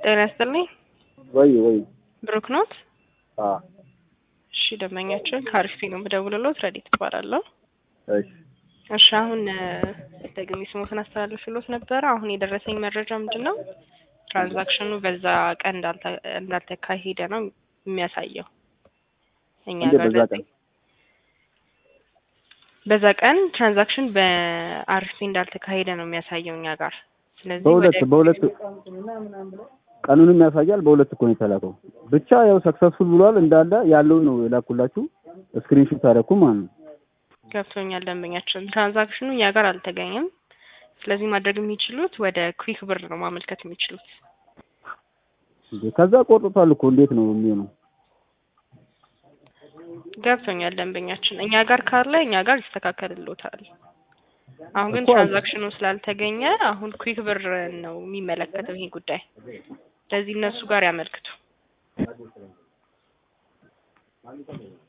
ጤና ይስጥልኝ። ወይ ብሩክ ኖት? አዎ እሺ፣ ደንበኛችን ከአሪፍ ነው የምደውልልዎት። ረዲት እባላለሁ። እሺ እሺ፣ አሁን ደግሜ ስሞትን አስተላልፍልዎት ነበረ። አሁን የደረሰኝ መረጃ ምንድነው? ትራንዛክሽኑ በዛ ቀን እንዳልተካሄደ ነው የሚያሳየው። እኛ ጋር በዛ ቀን ትራንዛክሽን በአሪፍ እንዳልተካሄደ ነው የሚያሳየው እኛ ጋር። ስለዚህ በሁለት ቀኑንም ያሳያል። በሁለት እኮ ነው የተላከው። ብቻ ያው ሰክሰስፉል ብሏል እንዳለ ያለው ነው የላኩላችሁ። ስክሪንሾት አደረኩ ማለት ነው። ገብቶኛል። ደንበኛችን ትራንዛክሽኑ እኛ ጋር አልተገኘም። ስለዚህ ማድረግ የሚችሉት ወደ ኩዊክ ብር ነው ማመልከት የሚችሉት። ከዛ ቆርጦታል እኮ እንዴት ነው የሚሆነው? ገብቶኛል። ደንበኛችን እኛ ጋር ካለ እኛ ጋር ይስተካከልልዎታል። አሁን ግን ትራንዛክሽኑ ስላልተገኘ አሁን ኩዊክ ብር ነው የሚመለከተው ይሄ ጉዳይ። ስለዚህ እነሱ ጋር ያመልክቱ።